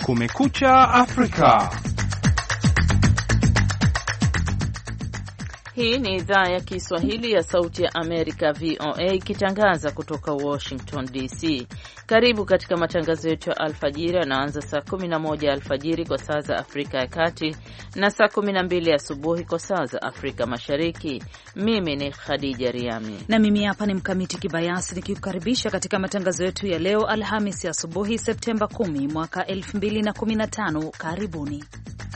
Kumekucha Afrika. Hii ni idhaa ya Kiswahili ya Sauti ya Amerika, VOA, ikitangaza kutoka Washington DC. Karibu katika matangazo yetu ya alfajiri yanaanza saa 11 alfajiri kwa saa za Afrika ya Kati na saa 12 asubuhi kwa saa za Afrika Mashariki. Mimi ni Khadija Riami na mimi hapa ni Mkamiti Kibayasi nikikukaribisha katika matangazo yetu ya leo Alhamisi asubuhi Septemba 10 mwaka 2015. Karibuni.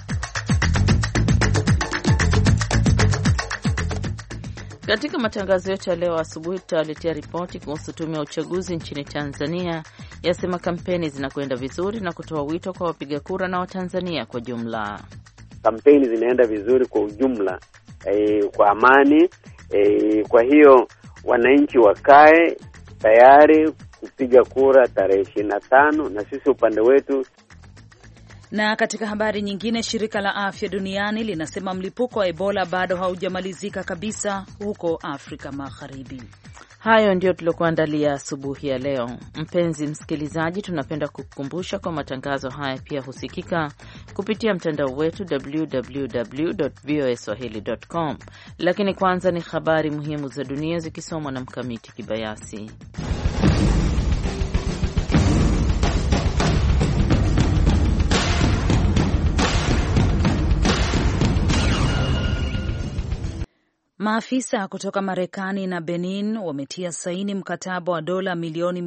Katika matangazo yetu ya leo asubuhi tutawaletea ripoti kuhusu tume ya uchaguzi nchini Tanzania yasema kampeni zinakwenda vizuri na kutoa wito kwa wapiga kura na Watanzania kwa jumla. Kampeni zinaenda vizuri kwa ujumla, kwa amani. Kwa hiyo wananchi wakae tayari kupiga kura tarehe 25 na sisi upande wetu. Na katika habari nyingine, shirika la afya duniani linasema mlipuko wa Ebola bado haujamalizika kabisa huko Afrika Magharibi. Hayo ndio tuliokuandalia asubuhi ya leo. Mpenzi msikilizaji, tunapenda kukukumbusha kwa matangazo haya pia husikika kupitia mtandao wetu www.voaswahili.com. Lakini kwanza ni habari muhimu za dunia zikisomwa na Mkamiti Kibayasi. Maafisa kutoka Marekani na Benin wametia saini mkataba wa dola milioni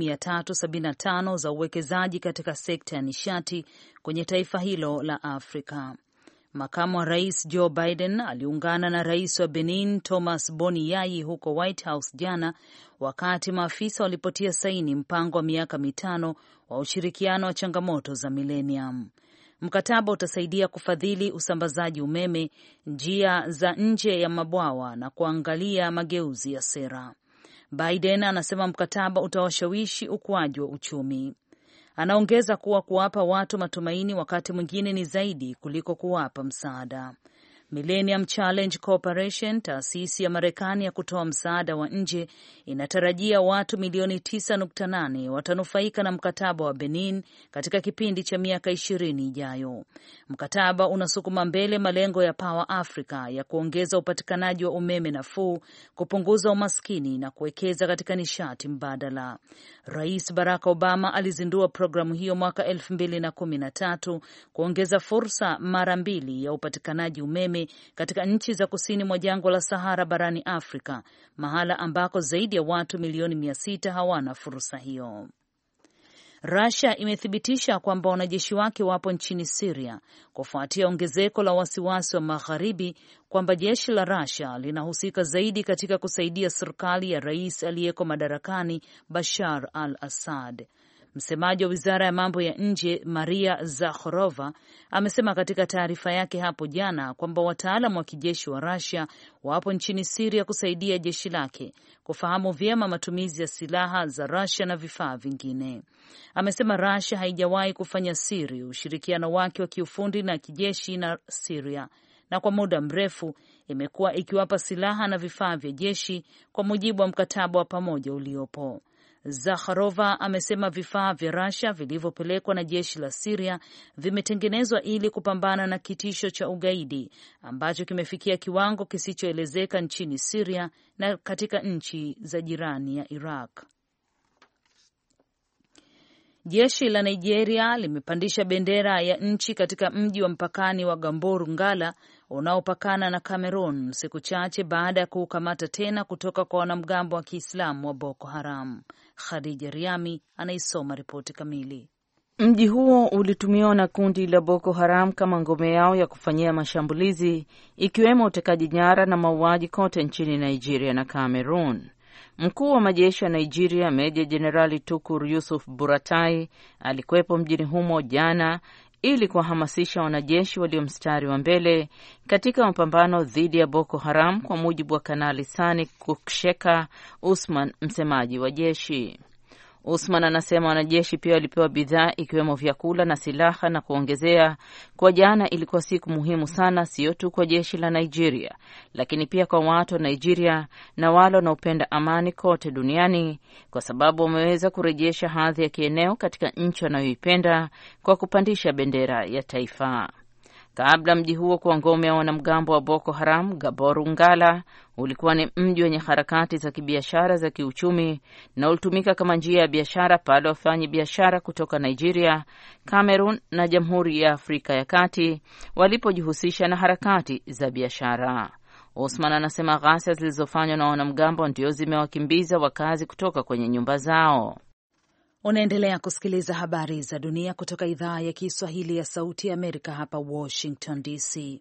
375 za uwekezaji katika sekta ya nishati kwenye taifa hilo la Afrika. Makamu wa Rais Joe Biden aliungana na Rais wa Benin Thomas Boni Yayi huko White House jana wakati maafisa walipotia saini mpango wa miaka 5 wa ushirikiano wa changamoto za millennium. Mkataba utasaidia kufadhili usambazaji umeme, njia za nje ya mabwawa na kuangalia mageuzi ya sera. Biden anasema mkataba utawashawishi ukuaji wa uchumi. Anaongeza kuwa kuwapa watu matumaini wakati mwingine ni zaidi kuliko kuwapa msaada. Millennium Challenge Corporation, taasisi ya Marekani ya kutoa msaada wa nje, inatarajia watu milioni 9.8 watanufaika na mkataba wa Benin katika kipindi cha miaka 20 ijayo. Mkataba unasukuma mbele malengo ya Power Africa ya kuongeza upatikanaji wa umeme nafuu, kupunguza umaskini na kuwekeza katika nishati mbadala. Rais Barack Obama alizindua programu hiyo mwaka 2013 kuongeza fursa mara 2 ya upatikanaji umeme katika nchi za kusini mwa jangwa la Sahara barani Afrika, mahala ambako zaidi ya watu milioni 600 hawana fursa hiyo. Russia imethibitisha kwamba wanajeshi wake wapo nchini Syria kufuatia ongezeko la wasiwasi wa magharibi kwamba jeshi la Russia linahusika zaidi katika kusaidia serikali ya rais aliyeko madarakani Bashar al-Assad. Msemaji wa wizara ya mambo ya nje Maria Zakharova amesema katika taarifa yake hapo jana kwamba wataalamu wa kijeshi wa Russia wapo nchini Syria kusaidia jeshi lake kufahamu vyema matumizi ya silaha za Russia na vifaa vingine. Amesema Russia haijawahi kufanya siri ushirikiano wake wa kiufundi na kijeshi na Syria, na kwa muda mrefu imekuwa ikiwapa silaha na vifaa vya jeshi kwa mujibu wa mkataba wa pamoja uliopo. Zakharova amesema vifaa vya Russia vilivyopelekwa na jeshi la Syria vimetengenezwa ili kupambana na kitisho cha ugaidi ambacho kimefikia kiwango kisichoelezeka nchini Syria na katika nchi za jirani ya Iraq. Jeshi la Nigeria limepandisha bendera ya nchi katika mji wa mpakani wa Gamboru Ngala unaopakana na Cameroon siku chache baada ya kuukamata tena kutoka kwa wanamgambo wa Kiislamu wa Boko Haram. Khadija Riami anaisoma ripoti kamili. Mji huo ulitumiwa na kundi la Boko Haram kama ngome yao ya kufanyia mashambulizi, ikiwemo utekaji nyara na mauaji kote nchini Nigeria na Cameroon. Mkuu wa majeshi ya Nigeria, Meja Jenerali Tukur Yusuf Buratai, alikuwepo mjini humo jana ili kuwahamasisha wanajeshi walio mstari wa mbele katika mapambano dhidi ya Boko Haram, kwa mujibu wa Kanali Sani Kuksheka Usman, msemaji wa jeshi. Usman anasema wanajeshi pia walipewa bidhaa ikiwemo vyakula na silaha, na kuongezea kwa jana ilikuwa siku muhimu sana, sio tu kwa jeshi la Nigeria, lakini pia kwa watu wa Nigeria na wale wanaopenda amani kote duniani, kwa sababu wameweza kurejesha hadhi ya kieneo katika nchi wanayoipenda kwa kupandisha bendera ya taifa. Kabla mji huo kuwa ngome ya wanamgambo wa Boko Haram, Gaboru Ngala ulikuwa ni mji wenye harakati za kibiashara za kiuchumi na ulitumika kama njia ya biashara pale wafanyi biashara kutoka Nigeria, Cameroon na Jamhuri ya Afrika ya Kati walipojihusisha na harakati za biashara. Osman anasema ghasia zilizofanywa na wanamgambo ndio zimewakimbiza wakazi kutoka kwenye nyumba zao. Unaendelea kusikiliza habari za dunia kutoka idhaa ya Kiswahili ya Sauti ya Amerika hapa Washington DC.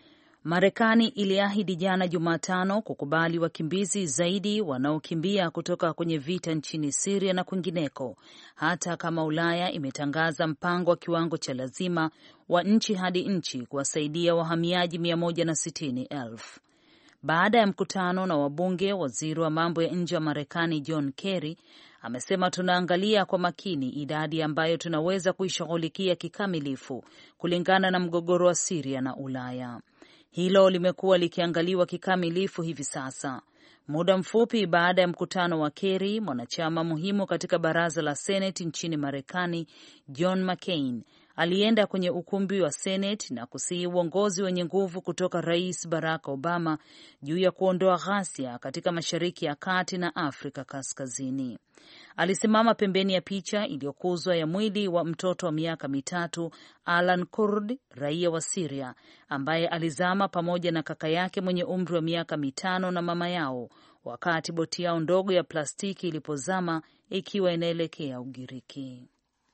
Marekani iliahidi jana Jumatano kukubali wakimbizi zaidi wanaokimbia kutoka kwenye vita nchini Syria na kwingineko, hata kama Ulaya imetangaza mpango wa kiwango cha lazima wa nchi hadi nchi kuwasaidia wahamiaji 160,000. Baada ya mkutano na wabunge, waziri wa mambo ya nje wa Marekani John Kerry amesema tunaangalia kwa makini idadi ambayo tunaweza kuishughulikia kikamilifu kulingana na mgogoro wa Syria na Ulaya. Hilo limekuwa likiangaliwa kikamilifu hivi sasa. Muda mfupi baada ya mkutano wa Kerry, mwanachama muhimu katika baraza la Senate nchini Marekani, John McCain, alienda kwenye ukumbi wa Senate na kusihi uongozi wenye nguvu kutoka Rais Barack Obama juu ya kuondoa ghasia katika Mashariki ya Kati na Afrika Kaskazini. Alisimama pembeni ya picha iliyokuzwa ya mwili wa mtoto wa miaka 3, Alan Kurd, raia wa Syria, ambaye alizama pamoja na kaka yake mwenye umri wa miaka 5 na mama yao wakati boti yao ndogo ya plastiki ilipozama ikiwa inaelekea Ugiriki.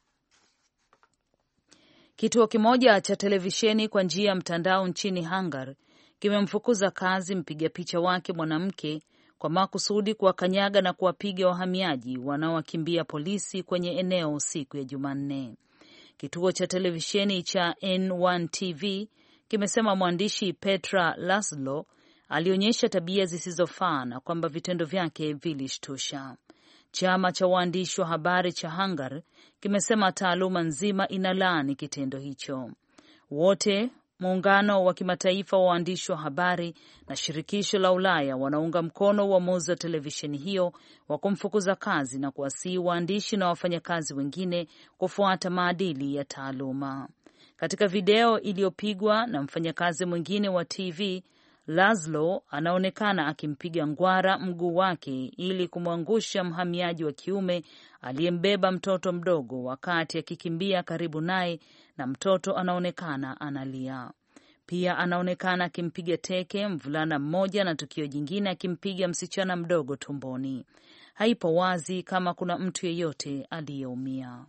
Kituo kimoja cha televisheni kwa njia ya mtandao nchini Hungary kimemfukuza kazi mpiga picha wake mwanamke kwa makusudi kuwakanyaga na kuwapiga wahamiaji wanaowakimbia polisi kwenye eneo siku ya Jumanne. Kituo cha televisheni cha N1 TV kimesema mwandishi Petra Laszlo alionyesha tabia zisizofaa na kwamba vitendo vyake vilishtusha. Chama cha waandishi wa habari cha Hungary kimesema taaluma nzima inalaani kitendo hicho. Wote, muungano wa kimataifa wa waandishi wa habari na shirikisho la Ulaya, wanaunga mkono uamuzi wa televisheni hiyo wa kumfukuza kazi na kuwasihi waandishi na wafanyakazi wengine kufuata maadili ya taaluma. Katika video iliyopigwa na mfanyakazi mwingine wa TV, Laszlo anaonekana akimpiga ngwara mguu wake ili kumwangusha mhamiaji wa kiume aliyembeba mtoto mdogo wakati akikimbia karibu naye, na mtoto anaonekana analia. Pia anaonekana akimpiga teke mvulana mmoja na tukio jingine akimpiga msichana mdogo tumboni. Haipo wazi kama kuna mtu yeyote aliyeumia.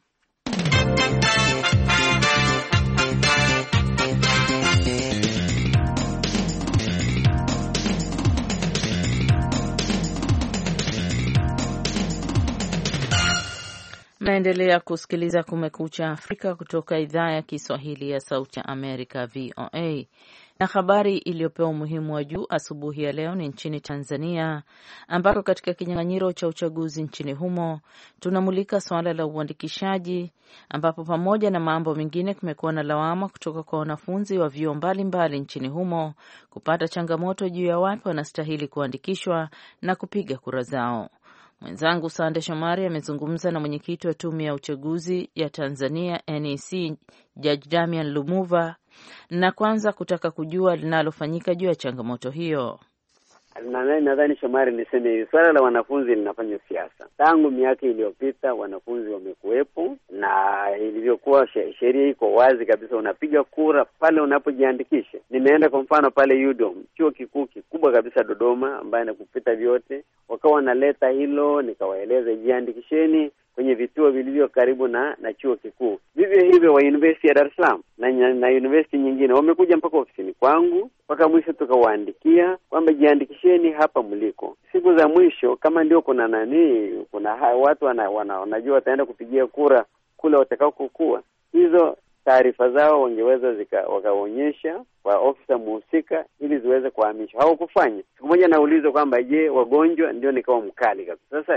Naendelea kusikiliza Kumekucha Afrika kutoka idhaa ya Kiswahili ya Sauti ya Amerika, VOA. Na habari iliyopewa umuhimu wa juu asubuhi ya leo ni nchini Tanzania, ambako katika kinyang'anyiro cha uchaguzi nchini humo tunamulika swala la uandikishaji, ambapo pamoja na mambo mengine kumekuwa na lawama kutoka kwa wanafunzi wa vyuo mbalimbali nchini humo kupata changamoto juu ya wapi wanastahili kuandikishwa na kupiga kura zao. Mwenzangu Sande Shomari amezungumza na mwenyekiti wa tume ya uchaguzi ya Tanzania NEC, Judge Damian Lumuva, na kwanza kutaka kujua linalofanyika juu ya changamoto hiyo. Nadhani Shomari, niseme hivi, swala la wanafunzi linafanya siasa. Tangu miaka iliyopita wanafunzi wamekuwepo, na ilivyokuwa sheria iko wazi kabisa, unapiga kura pale unapojiandikisha. Nimeenda kwa mfano pale UDOM, chuo kikuu kikubwa kabisa Dodoma, ambaye nakupita vyote, wakawa wanaleta hilo, nikawaeleza jiandikisheni kwenye vituo vilivyo karibu na chuo kikuu. Vivyo hivyo wa University ya Dar es Salaam na university nyingine wamekuja mpaka ofisini kwangu, mpaka mwisho tukawaandikia kwamba jiandikisheni hapa mliko. Siku za mwisho kama ndio kuna watu wanajua wataenda kupigia kura kule watakao kukua, hizo taarifa zao wangeweza wakaonyesha kwa ofisa muhusika ili ziweze kuhamishwa. Hawakufanya. Siku moja naulizwa kwamba je, wagonjwa, ndio nikawa mkali kabisa. Sasa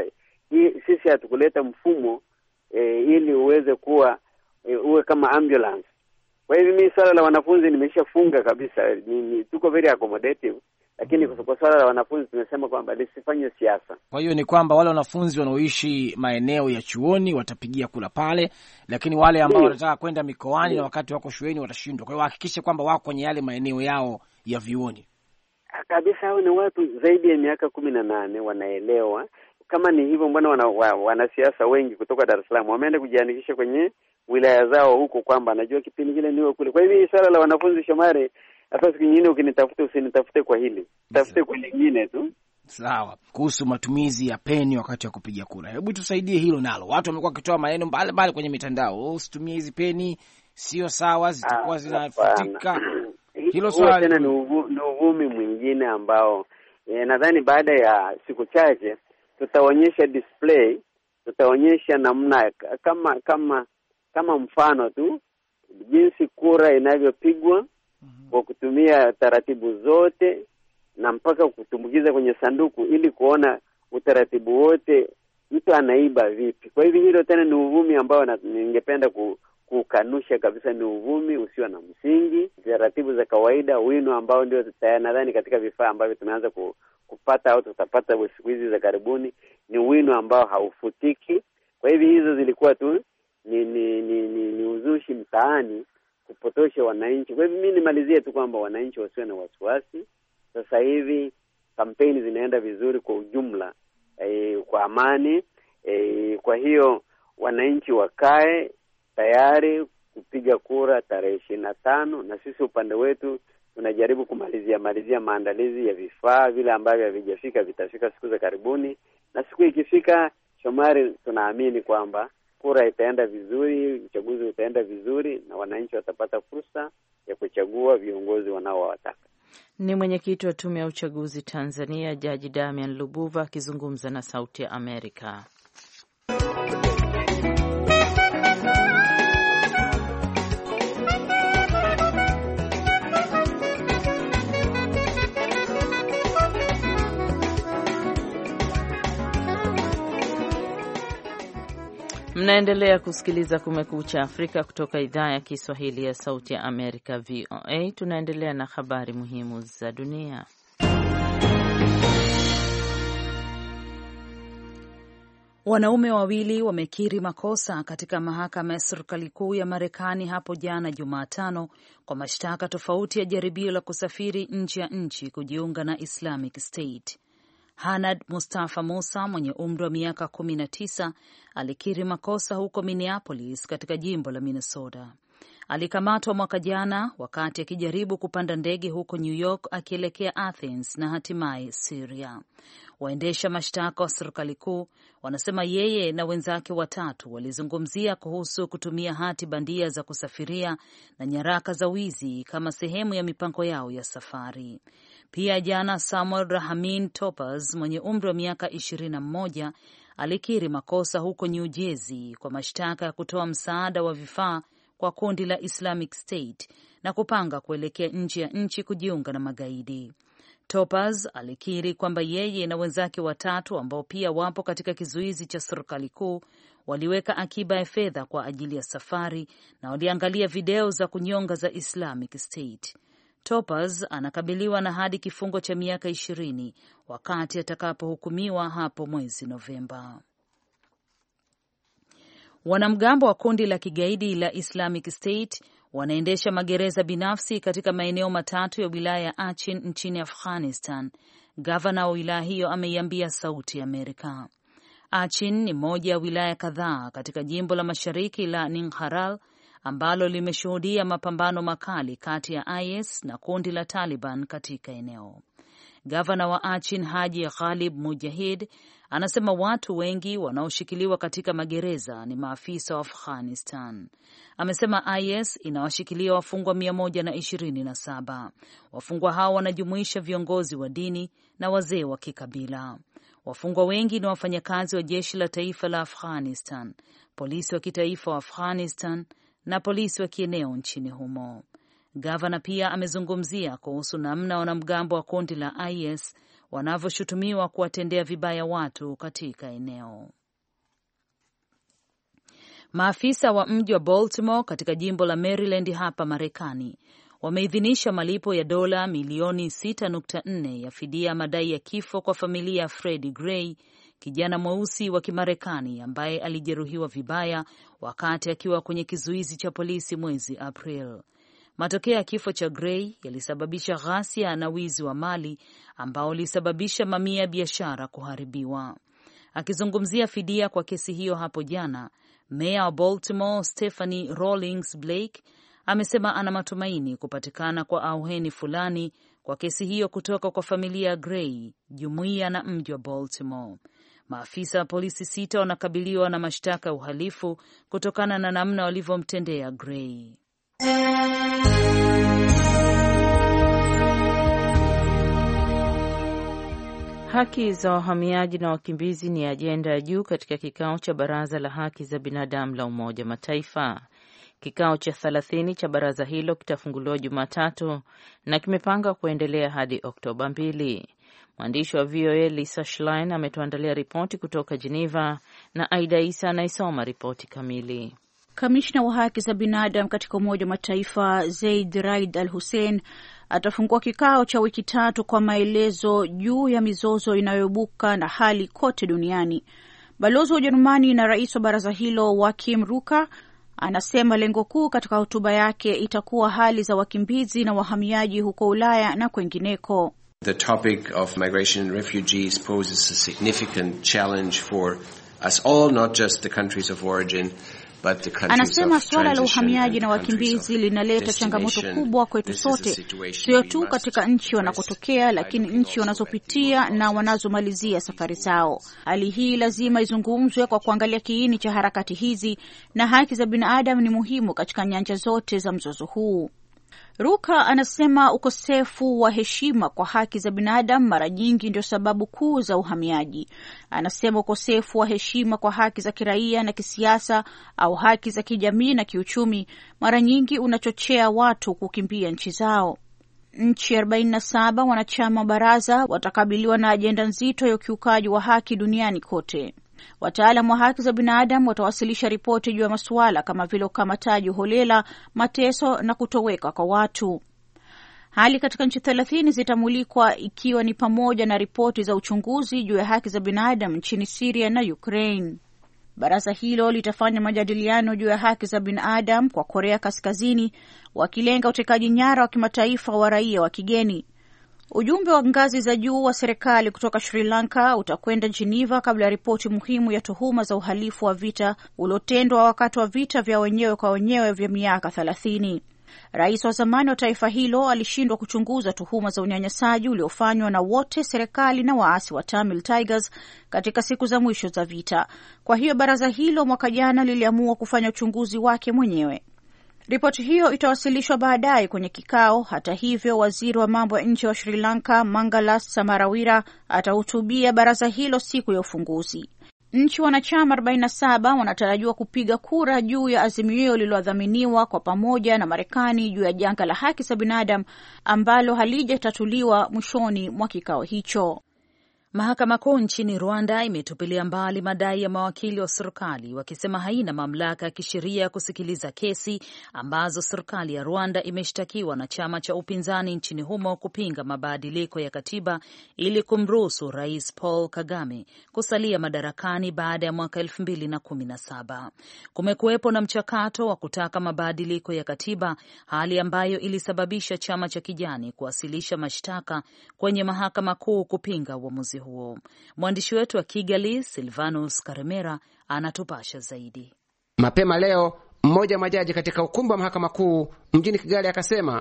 Sisi hatukuleta mfumo ili uweze kuwa uwe kama ambulance. Kwa hivyo mimi swala la wanafunzi nimeshafunga kabisa. Tuko very accommodative, lakini kwa swala la wanafunzi tumesema kwamba lisifanywe siasa. Kwa hiyo ni kwamba wale wanafunzi wanaoishi maeneo ya chuoni watapigia kula pale, lakini wale ambao wanataka kwenda mikoani na wakati wako shuleni watashindwa. Kwa hiyo hakikisha kwamba wako kwenye yale maeneo yao ya vioni. Kabisa, hao ni watu zaidi ya miaka 18 wanaelewa. Kama ni hivyo, mbona wanasiasa wengi kutoka Dar es Salaam wameenda kujiandikisha kwenye wilaya zao huko, kwamba anajua kipindi kile niwe kule. Kwa hivyo swala la wanafunzi, Shomari, hata siku nyingine ukinitafuta usinitafute kwa hili, tafute kwa lingine tu. Sawa. Kuhusu matumizi ya peni wakati wa kupiga kura, hebu tusaidie hilo nalo. Watu wamekuwa wakitoa maneno mbalimbali kwenye mitandao, usitumie hizi peni, sio sawa, zitakuwa zinafutika. Hilo swali tena ni uvumi mwingine ambao nadhani baada ya siku chache tutaonyesha display, tutaonyesha namna kama mfano tu jinsi kura inavyopigwa kwa kutumia taratibu zote na mpaka kutumbukiza kwenye sanduku, ili kuona utaratibu wote mtu anaiba vipi. Kwa hivyo hilo tena ni uvumi ambao ningependa kukanusha kabisa. Ni uvumi usio na msingi. Taratibu za kawaida, wino ambao ndio nadhani katika vifaa ambavyo tumeanza kupata au tutapata siku hizi za karibuni, ni wino ambao haufutiki. Kwa hivyo hizo zilikuwa tu ni uzushi mtaani kupotosha wananchi. Kwa hivyo mimi nimalizie tu kwamba wananchi wasiwe na wasiwasi. Sasa hivi kampeni zinaenda vizuri kwa ujumla, kwa amani. Kwa hiyo wananchi wakae tayari kupiga kura tarehe 25, na sisi upande wetu tunajaribu kumalizia maandalizi ya vifaa vile ambavyo havijafika, vitafika siku za karibuni. Na siku ikifika, Shomari, tunaamini kwamba kura itaenda vizuri, uchaguzi utaenda vizuri, na wananchi watapata fursa ya kuchagua viongozi wanaowataka. Ni mwenyekiti wa Tume ya Uchaguzi Tanzania, Jaji Damian Lubuva akizungumza na Sauti ya Amerika. Mnaendelea kusikiliza Kumekucha Afrika kutoka idhaa ya Kiswahili ya Sauti ya Amerika, VOA. Tunaendelea na habari muhimu za dunia. Wanaume wawili wamekiri makosa katika mahakama ya serikali kuu ya Marekani hapo jana Jumatano kwa mashtaka tofauti ya jaribio la kusafiri nje ya nchi kujiunga na Islamic State. Hanad Mustafa Musa mwenye umri wa miaka 19 alikiri makosa huko Minneapolis katika jimbo la Minnesota. Alikamatwa mwaka jana wakati akijaribu kupanda ndege huko New York akielekea Athens na hatimaye Syria. Waendesha mashtaka wa serikali kuu wanasema yeye na wenzake watatu walizungumzia kuhusu kutumia hati bandia za kusafiria na nyaraka za wizi kama sehemu ya mipango yao ya safari. Pia jana Samuel Rahamin Topaz mwenye umri wa miaka 21 alikiri makosa huko New Jersey kwa mashtaka ya kutoa msaada wa vifaa kwa kundi la Islamic State na kupanga kuelekea nje ya nchi kujiunga na magaidi. Topaz alikiri kwamba yeye na wenzake watatu ambao pia wapo katika kizuizi cha serikali kuu waliweka akiba ya fedha kwa ajili ya safari na waliangalia video za kunyonga za Islamic State. Topaz anakabiliwa na hadi kifungo cha miaka 20 wakati atakapohukumiwa hapo mwezi Novemba. Wanamgambo wa kundi la kigaidi la Islamic State wanaendesha magereza binafsi katika maeneo matatu ya wilaya ya Achin nchini Afghanistan. Gavana wa wilaya hiyo ameiambia Sauti ya Amerika. Achin ni moja ya wilaya kadhaa katika jimbo la mashariki la Ningharal ambalo limeshuhudia mapambano makali kati ya IS na kundi la Taliban katika eneo. Gavana wa Achin Haji Ghalib Mujahid anasema watu wengi wanaoshikiliwa katika magereza ni maafisa wa Afghanistan. Amesema IS inawashikilia wafungwa 127. Wafungwa hao wanajumuisha viongozi wa dini na wazee wa kikabila. Wafungwa wengi ni wafanyakazi wa jeshi la taifa la Afghanistan, polisi wa kitaifa wa Afghanistan na polisi wa kieneo nchini humo. Gavana pia amezungumzia kuhusu namna wanamgambo wa kundi la IS wanavyoshutumiwa kuwatendea vibaya watu katika eneo. Maafisa wa mji wa Baltimore katika jimbo la Maryland hapa Marekani wameidhinisha malipo ya dola milioni 6.4 ya fidia madai ya kifo kwa familia ya Freddie Gray, kijana mweusi wa Kimarekani ambaye alijeruhiwa vibaya wakati akiwa kwenye kizuizi cha polisi mwezi April. Matokeo ya kifo cha Gray yalisababisha ghasia na wizi wa mali ambao ulisababisha mamia ya biashara kuharibiwa. Akizungumzia fidia kwa kesi hiyo hapo jana, Meya wa Baltimore Stephanie Rawlings Blake amesema ana matumaini kupatikana kwa auheni fulani kwa kesi hiyo kutoka kwa familia ya Gray, jumuiya na mji wa Baltimore. Maafisa wa polisi 6 wanakabiliwa na mashtaka ya uhalifu kutokana na namna walivyomtendea Gray. Haki za wahamiaji na wakimbizi ni ajenda ya juu katika kikao cha Baraza la Haki za Binadamu la Umoja wa Mataifa. Kikao cha 30 cha baraza hilo kitafunguliwa Jumatatu na kimepanga kuendelea hadi Oktoba 2. Mwandishi wa VOA Lisa Schlein ametuandalia ripoti kutoka Geneva na Aida Isa anaisoma ripoti kamili. Kamishna wa haki za binadamu katika Umoja wa Mataifa Zeid Raid Al Hussein atafungua kikao cha wiki 3 kwa maelezo juu ya mizozo inayoibuka na hali kote duniani. Balozi wa Ujerumani na rais wa baraza hilo Joachim Rucker anasema lengo kuu katika hotuba yake itakuwa hali za wakimbizi na wahamiaji huko Ulaya na kwengineko. The topic of migration and refugees poses a significant challenge for us all, not just the countries of origin. Anasema suala la uhamiaji na wakimbizi linaleta changamoto kubwa kwetu sote, sio tu katika nchi wanakotokea, lakini nchi wanazopitia na wanazomalizia safari zao. Hali hii lazima izungumzwe kwa kuangalia kiini cha harakati hizi, na haki za binadamu ni muhimu katika nyanja zote za mzozo huu. Ruka anasema ukosefu wa heshima kwa haki za binadamu mara nyingi ndio sababu kuu za uhamiaji. Anasema ukosefu wa heshima kwa haki za kiraia na kisiasa au haki za kijamii na kiuchumi mara nyingi unachochea watu kukimbia nchi zao. Nchi 47 wanachama baraza watakabiliwa na ajenda nzito ya ukiukaji wa haki duniani kote. Wataalamu wa haki za binadamu watawasilisha ripoti juu ya masuala kama vile ukamataji holela, mateso na kutoweka kwa watu. Hali katika nchi 30 zitamulikwa, ikiwa ni pamoja na ripoti za uchunguzi juu ya haki za binadamu nchini Syria na Ukraine. Baraza hilo litafanya majadiliano juu ya haki za binadamu kwa Korea Kaskazini, wakilenga utekaji nyara wa kimataifa wa raia wa kigeni. Ujumbe wa ngazi za juu wa serikali kutoka Sri Lanka utakwenda Geneva kabla ya ripoti muhimu ya tuhuma za uhalifu wa vita uliotendwa wakati wa vita vya wenyewe kwa wenyewe vya miaka 30. Rais wa zamani wa taifa hilo alishindwa kuchunguza tuhuma za unyanyasaji uliofanywa na wote serikali na waasi wa Tamil Tigers katika siku za mwisho za vita. Kwa hiyo baraza hilo mwaka jana liliamua kufanya uchunguzi wake mwenyewe. Ripoti hiyo itawasilishwa baadaye kwenye kikao. Hata hivyo, waziri wa mambo ya nje wa Sri Lanka Mangala Samarawira atahutubia baraza hilo siku ya ufunguzi. Nchi wanachama 47 wanatarajiwa kupiga kura juu ya azimio lililodhaminiwa kwa pamoja na Marekani juu ya janga la haki za binadamu ambalo halijatatuliwa mwishoni mwa kikao hicho. Mahakama Kuu nchini Rwanda imetupilia mbali madai ya mawakili wa serikali wakisema haina mamlaka ya kisheria kusikiliza kesi ambazo serikali ya Rwanda imeshtakiwa na chama cha upinzani nchini humo kupinga mabadiliko ya katiba ili kumruhusu Rais Paul Kagame kusalia madarakani baada ya mwaka 2017. Kumekuwepo na mchakato wa kutaka mabadiliko ya katiba, hali ambayo ilisababisha chama cha kijani kuwasilisha mashtaka kwenye Mahakama Kuu kupinga uamuzi huo. Mwandishi wetu wa Kigali Silvanus Karemera anatupasha zaidi. Mapema leo mmoja wa majaji katika ukumbi wa Mahakama Kuu mjini Kigali akasema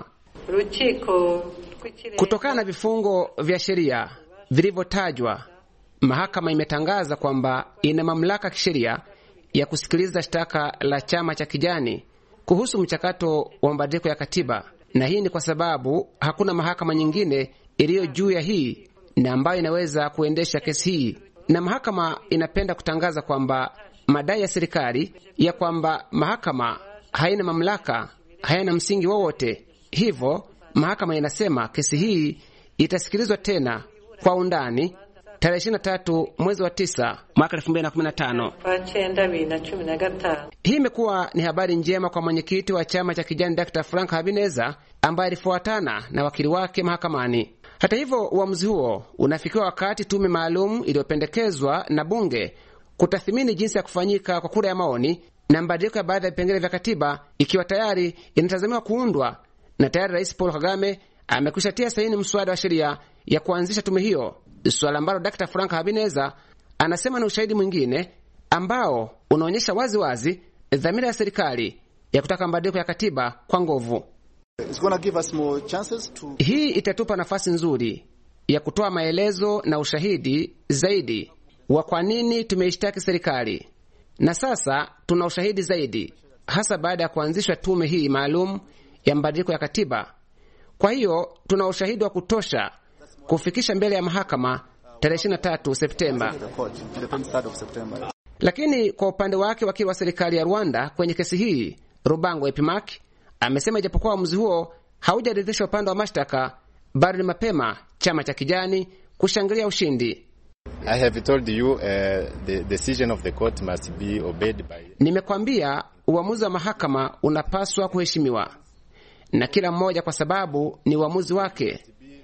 kutokana na vifungo vya sheria vilivyotajwa, mahakama imetangaza kwamba ina mamlaka kisheria ya kusikiliza shtaka la chama cha kijani kuhusu mchakato wa mabadiliko ya katiba, na hii ni kwa sababu hakuna mahakama nyingine iliyo juu ya hii na ambayo inaweza kuendesha kesi hii. Na mahakama inapenda kutangaza kwamba madai ya serikali ya kwamba mahakama haina mamlaka hayana msingi wowote. Hivyo mahakama inasema kesi hii itasikilizwa tena kwa undani tarehe 23 mwezi wa 9 mwaka 2015. Hii imekuwa ni habari njema kwa mwenyekiti wa chama cha kijani Dr. Frank Habineza ambaye alifuatana na wakili wake mahakamani. Hata hivyo, uamuzi huo unafikiwa wakati tume maalum iliyopendekezwa na bunge kutathmini jinsi ya kufanyika kwa kura ya maoni na mabadiliko ya baadhi ya vipengele vya katiba ikiwa tayari inatazamiwa kuundwa, na tayari Rais Paul Kagame amekwishatia saini mswada wa sheria ya kuanzisha tume hiyo, swala ambalo Dr. Frank Habineza anasema ni ushahidi mwingine ambao unaonyesha wazi wazi dhamira ya serikali ya kutaka mabadiliko ya katiba kwa nguvu. Hii itatupa nafasi nzuri ya kutoa maelezo na ushahidi zaidi wa kwa nini tumeishtaki serikali, na sasa tuna ushahidi zaidi, hasa baada ya kuanzishwa tume hii maalum ya mabadiliko ya katiba. Kwa hiyo tuna ushahidi wa kutosha kufikisha mbele ya mahakama tarehe 23 Septemba. Lakini kwa upande wake, wakili wa serikali ya Rwanda kwenye kesi hii, Rubango Epimac, amesema ijapokuwa uamuzi huo haujaridhisha upande wa mashtaka, bado ni mapema chama cha kijani kushangilia ushindi. I have told you the decision of the court must be obeyed by. Nimekwambia uamuzi wa mahakama unapaswa kuheshimiwa na kila mmoja kwa sababu ni uamuzi wake.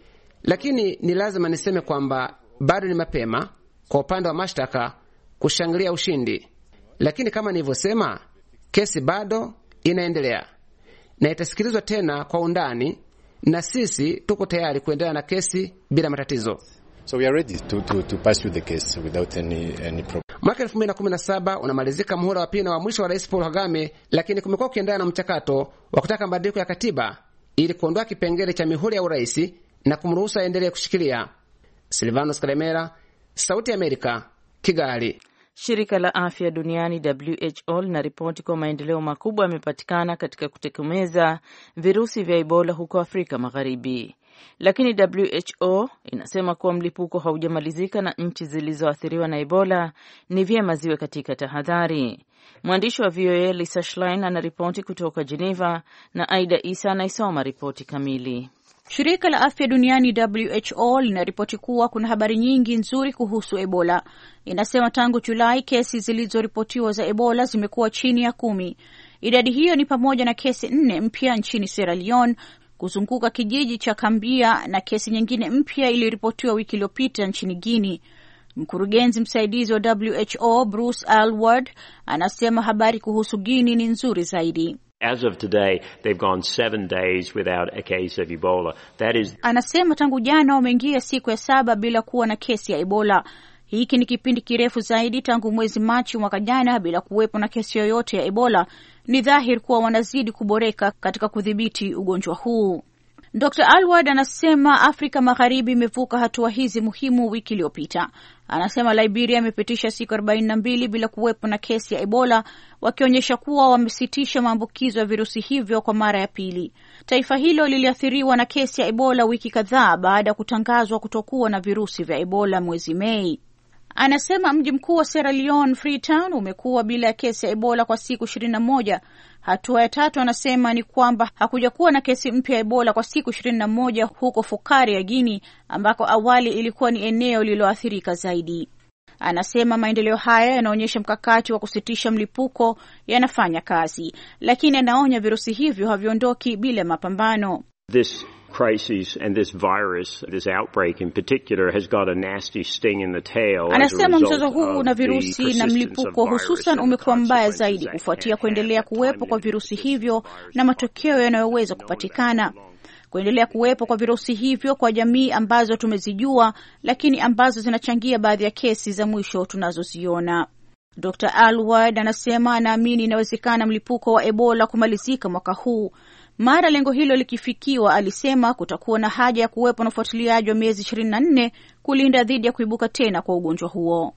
Lakini ni lazima niseme kwamba bado ni mapema kwa upande wa mashtaka kushangilia ushindi. Lakini kama nilivyosema, kesi bado inaendelea na itasikilizwa tena kwa undani, na sisi tuko tayari kuendelea na kesi bila matatizo. So we are ready to pass through the case without any problem. Mwaka 2017 unamalizika muhula wa pili na wa mwisho wa Rais Paul Kagame, lakini kumekuwa kuendelea na mchakato wa kutaka mabadiliko ya katiba ili kuondoa kipengele cha mihula ya urais na kumruhusu aendelee kushikilia. Silvanos Karemera, Sauti ya Amerika, Kigali. Shirika la Afya Duniani WHO linaripoti kwa maendeleo makubwa yamepatikana katika kutekomeza virusi vya Ebola huko Afrika Magharibi. Lakini WHO inasema kuwa mlipuko haujamalizika na nchi zilizoathiriwa na Ebola ni vyema ziwe katika tahadhari. Mwandishi wa VOA Lisa Schlein anaripoti kutoka Geneva na Aida Isa anaisoma ripoti kamili. Shirika la Afya Duniani WHO linaripoti kuwa kuna habari nyingi nzuri kuhusu Ebola. Inasema tangu Julai kesi zilizoripotiwa za Ebola zimekuwa chini ya 10. Idadi hiyo ni pamoja na kesi 4 mpya nchini Sierra Leone kuzunguka kijiji cha Kambia na kesi nyingine mpya iliripotiwa wiki iliyopita nchini Guinea. Mkurugenzi msaidizi wa WHO Bruce Aylward anasema habari kuhusu Guinea ni nzuri zaidi. As of today, they've gone 7 days without a case of Ebola. That is, anasema tangu jana wameingia siku ya 7 bila kuwa na kesi ya Ebola. Hiki ni kipindi kirefu zaidi tangu mwezi Machi mwaka jana bila kuwepo na kesi yoyote ya Ebola. Ni dhahiri kuwa wanazidi kuboreka katika kudhibiti ugonjwa huu. Dr. Alward anasema Afrika Magharibi imevuka hatua hizi muhimu wiki iliyopita. Anasema Liberia imepitisha siku 42 bila kuwepo na kesi ya Ebola, wakionyesha kuwa wamesitisha maambukizo ya virusi hivyo kwa mara ya pili. Taifa hilo liliathiriwa na kesi ya Ebola wiki kadhaa baada ya kutangazwa kutokuwa na virusi vya Ebola mwezi Mei. Anasema mji mkuu wa Sierra Leone, Freetown, umekuwa bila ya kesi ya Ebola kwa siku 21. Hatua ya tatu anasema ni kwamba hakuja kuwa na kesi mpya ya Ebola kwa siku 21 huko Fukari ya Guinea, ambako awali ilikuwa ni eneo lililoathirika zaidi. Anasema maendeleo haya yanaonyesha mkakati wa kusitisha mlipuko yanafanya kazi, lakini anaonya virusi hivyo haviondoki bila mapambano. This crisis and this virus, this outbreak in particular, has got a nasty sting in the tail. Anasema mzozo huu na virusi na mlipuko hususan umekuwa mbaya zaidi kufuatia kuendelea kuwepo kwa virusi hivyo na matokeo yanayoweza kupatikana. Kuendelea kuwepo kwa virusi hivyo kwa jamii ambazo tumezijua, lakini ambazo zinachangia baadhi ya kesi za mwisho tunazoziona. Dr. Alward anasema anaamini inawezekana mlipuko wa Ebola kumalizika mwaka huu. Mara lengo hilo likifikiwa, alisema kutakuwa na haja ya kuwepo na ufuatiliaji wa miezi 24 kulinda dhidi ya kuibuka tena kwa ugonjwa huo.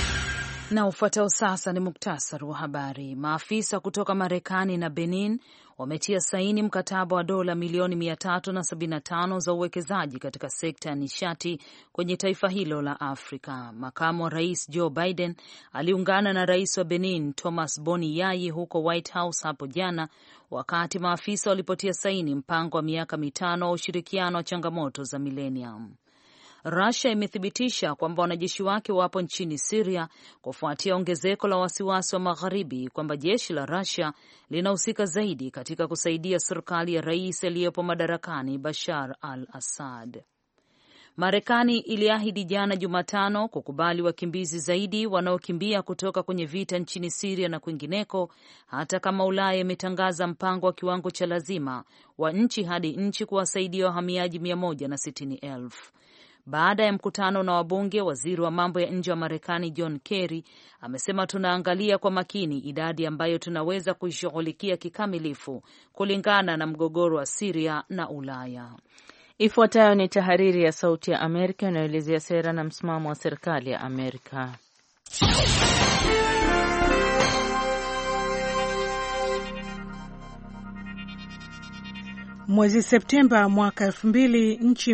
Na ufuatao sasa ni muktasari wa habari. Maafisa kutoka Marekani na Benin wametia saini mkataba wa dola milioni 375 za uwekezaji katika sekta ya nishati kwenye taifa hilo la Afrika. Makamu wa rais Joe Biden aliungana na rais wa Benin Thomas Boni Yayi huko White House hapo jana, wakati maafisa walipotia saini mpango wa miaka 5 wa ushirikiano wa changamoto za millennium. Russia imethibitisha kwamba wanajeshi wake wapo nchini Syria kufuatia ongezeko la wasiwasi wa magharibi kwamba jeshi la Russia linahusika zaidi katika kusaidia serikali ya rais aliyepo madarakani Bashar al-Assad. Marekani iliahidi jana Jumatano kukubali wakimbizi zaidi wanaokimbia kutoka kwenye vita nchini Syria na kwingineko, hata kama Ulaya imetangaza mpango wa kiwango cha lazima wa nchi hadi nchi kuwasaidia wahamiaji 160,000. Baada ya mkutano na wabunge, waziri wa mambo ya nje wa Marekani John Kerry amesema, tunaangalia kwa makini idadi ambayo tunaweza kuishughulikia kikamilifu kulingana na mgogoro wa Syria na Ulaya. Ifuatayo ni tahariri ya Sauti ya Amerika inayoelezea sera na msimamo wa serikali ya Amerika. Mwezi Septemba mwaka 2000, nchi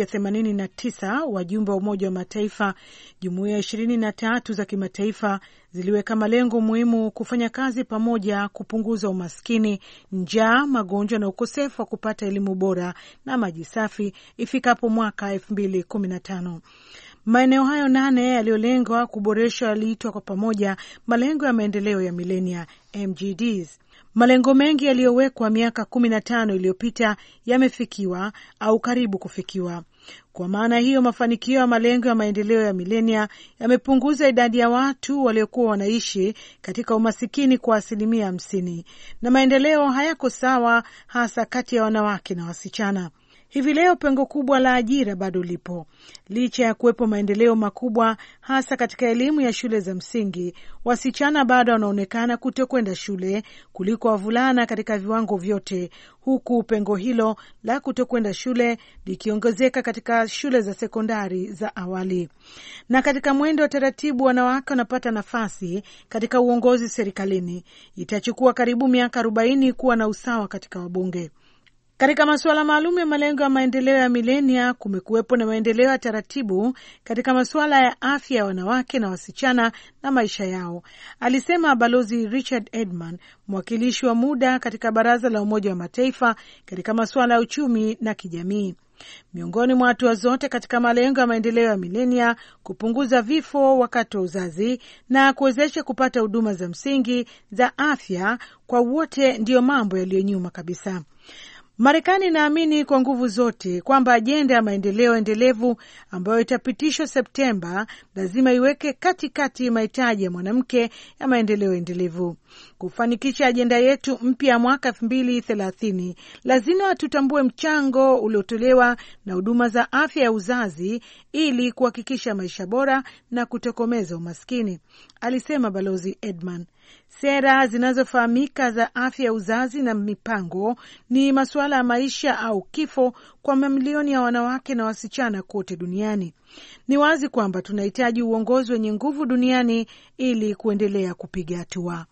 189 wajumbe wa Umoja wa Mataifa, jumuiya 23 za kimataifa ziliweka malengo muhimu kufanya kazi pamoja kupunguza umaskini, njaa, magonjwa na ukosefu wa kupata elimu bora na maji safi ifikapo mwaka 2015. Maeneo hayo 8 yaliyolengwa kuboreshwa yaliitwa kwa pamoja malengo ya maendeleo ya milenia, MGDs. Malengo mengi yaliyowekwa miaka 15 iliyopita yamefikiwa au karibu kufikiwa. Kwa maana hiyo, mafanikio ya malengo ya maendeleo ya milenia yamepunguza idadi ya watu waliokuwa wanaishi katika umasikini kwa 50%, na maendeleo hayako sawa, hasa kati ya wanawake na wasichana. Hivi leo pengo kubwa la ajira bado lipo. Licha ya kuwepo maendeleo makubwa hasa katika elimu ya shule za msingi, wasichana bado wanaonekana kutokwenda shule kuliko wavulana katika viwango vyote, huku pengo hilo la kutokwenda shule likiongezeka katika shule za sekondari za awali. Na katika mwendo wa taratibu, wanawake wanapata nafasi katika uongozi serikalini. Itachukua karibu miaka 40 kuwa na usawa katika wabunge. Katika masuala maalum ya malengo ya maendeleo ya milenia, kumekuwepo na maendeleo ya taratibu katika masuala ya afya ya wanawake na wasichana na maisha yao, alisema Balozi Richard Edman, mwakilishi wa muda katika Baraza la Umoja wa Mataifa katika masuala ya uchumi na kijamii. Miongoni mwa hatua zote katika malengo ya maendeleo ya milenia, kupunguza vifo wakati wa uzazi na kuwezesha kupata huduma za msingi za afya kwa wote ndiyo mambo yaliyonyuma kabisa. Marekani inaamini kwa nguvu zote kwamba ajenda ya maendeleo endelevu ambayo itapitishwa Septemba lazima iweke katikati mahitaji ya mwanamke ya maendeleo endelevu. Kufanikisha ajenda yetu mpya ya mwaka 2030, lazima tutambue mchango uliotolewa na huduma za afya ya uzazi ili kuhakikisha maisha bora na kutokomeza umaskini, alisema Balozi Edman. Sera zinazofahamika za afya ya uzazi na mipango ni masuala ya maisha au kifo kwa mamilioni ya wanawake na wasichana kote duniani. Ni wazi kwamba tunahitaji uongozi wenye nguvu duniani ili kuendelea kupiga hatua.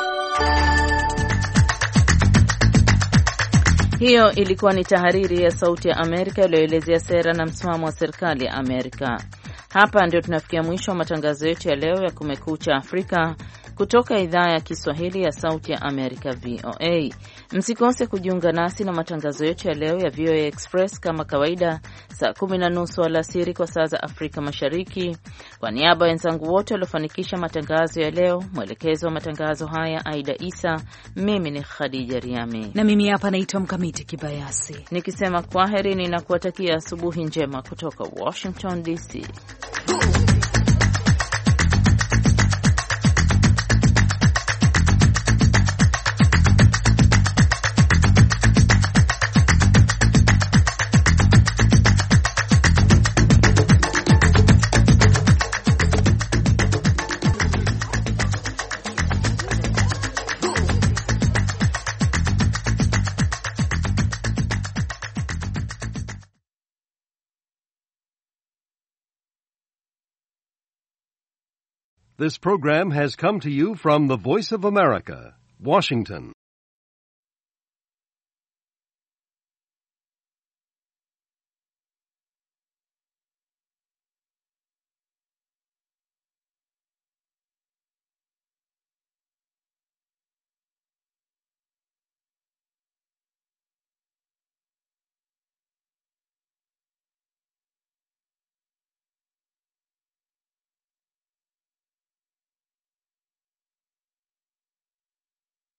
Hiyo ilikuwa ni tahariri ya Sauti ya Amerika iliyoelezea sera na msimamo wa serikali ya Amerika. Hapa ndio tunafikia mwisho wa matangazo yetu ya leo ya Kumekucha Afrika kutoka idhaa ya Kiswahili ya Sauti ya Amerika, VOA. Msikose kujiunga nasi na matangazo yetu ya leo ya VOA Express kama kawaida saa 10:30 alasiri kwa saa za Afrika Mashariki. Kwa niaba ya wenzangu wote waliofanikisha matangazo ya leo, mwelekezo wa matangazo haya Aida Isa, mimi ni Khadija Riami na mimi hapa naitwa Mkamiti Kibayasi, nikisema kwaheri ninakuwatakia asubuhi njema kutoka Washington DC. This program has come to you from the Voice of America, Washington.